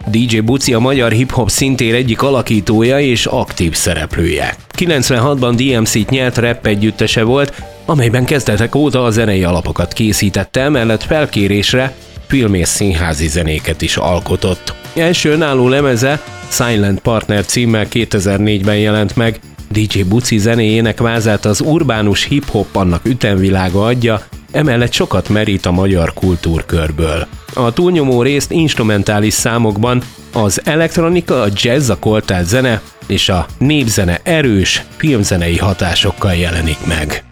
DJ Buci a magyar hip-hop szintér egyik alakítója és aktív szereplője. 96-ban DMC-t nyert rap együttese volt, amelyben kezdetek óta a zenei alapokat készítette, emellett felkérésre film- és színházi zenéket is alkotott. Első önálló lemeze Silent Partner címmel 2004-ben jelent meg. DJ Buci zenéjének vázát az urbánus hip-hop annak ütemvilága adja, emellett sokat merít a magyar kultúrkörből. A túlnyomó részt instrumentális számokban az elektronika, a jazz, a koltált zene és a népzene erős filmzenei hatásokkal jelenik meg.